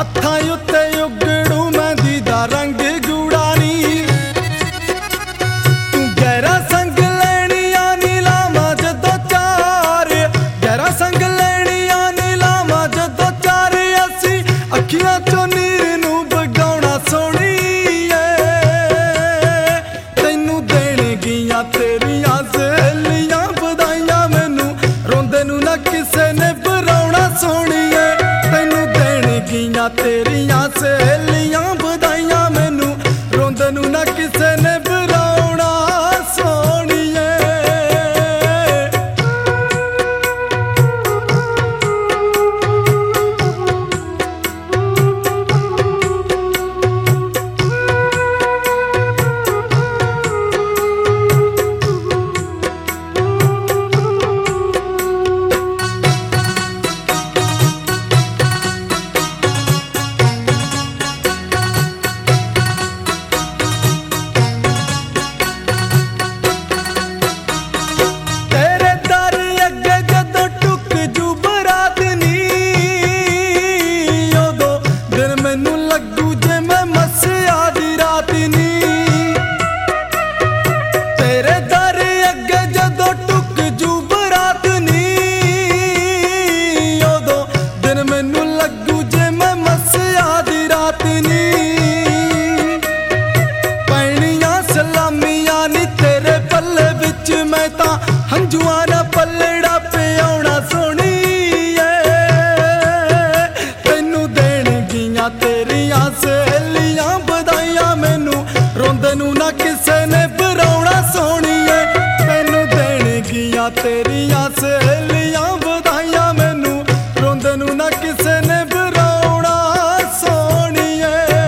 हत्थां उत्ते उगड़ू मेहंदी दा रंग गूड़ा नी तू गहरा संग लैणियां नी लावां जदों चार गहरा संग लैणियां नी लावां जदों चार असी अखियां चों नीर नूं बगाउणा सोहणीए तैनूं देणगियां तेरियां सहेलियां बधाइयां मैनूं रोंदे नूं ना किसे ने बुलाउणा सोहणीए तैनूं देणगियां तेरियां सहेलियां बधाइयां मैनूं रोंदे नूं ना किसे ने बुलाउणा सोहणीए। हंजुआ ना पलड़ा पियाउणा सोहणीए तैनूं देणगियां तेरियां सहेलियां बधाइयां मैनूं रोंदे नूं ना किसे ने बुलाउणा सोहणीए तैनूं देणगियां तेरियां सहेलियां बधाइयां मैनूं रोंदे नूं ना किसे ने बुलाउणा सोहणीए।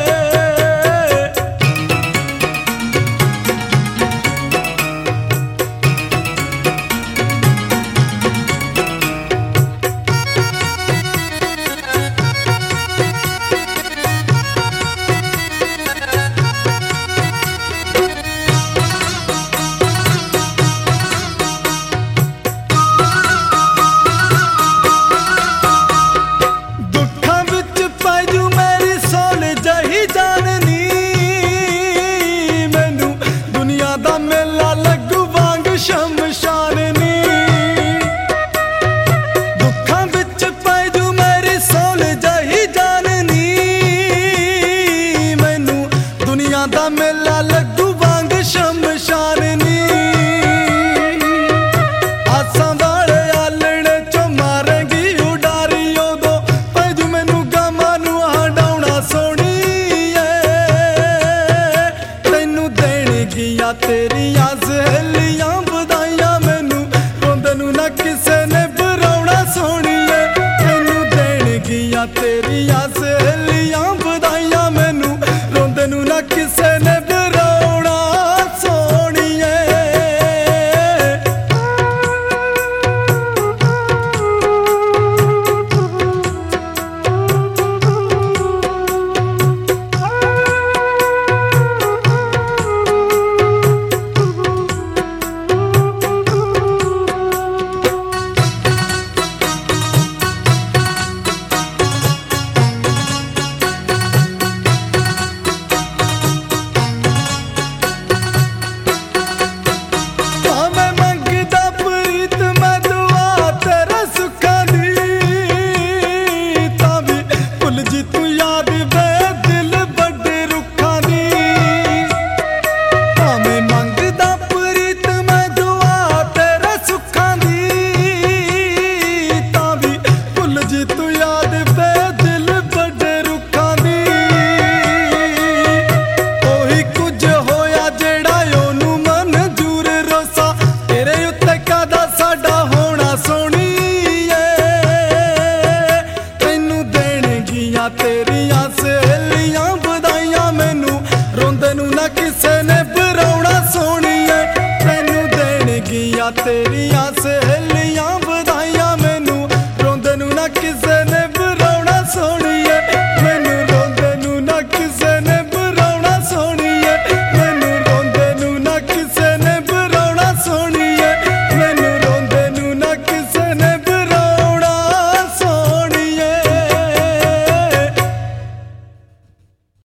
तेरियां सहेलियां बधाइयां मैनूं रोंदे नूं ना किसे ने बुलाउणा सोहणीए तैनूं देणगियां तेरियां सहेलियां बधाइयां मैनूं रोंदे नूं ना किसे ने बुलाउणा सोहणीए। तेरियां सहेलियां बधाइयां मैनूं रोंदे नूं ना किसे ने बुलाउणा सोहणीए तैनूं देणगियां तेरियां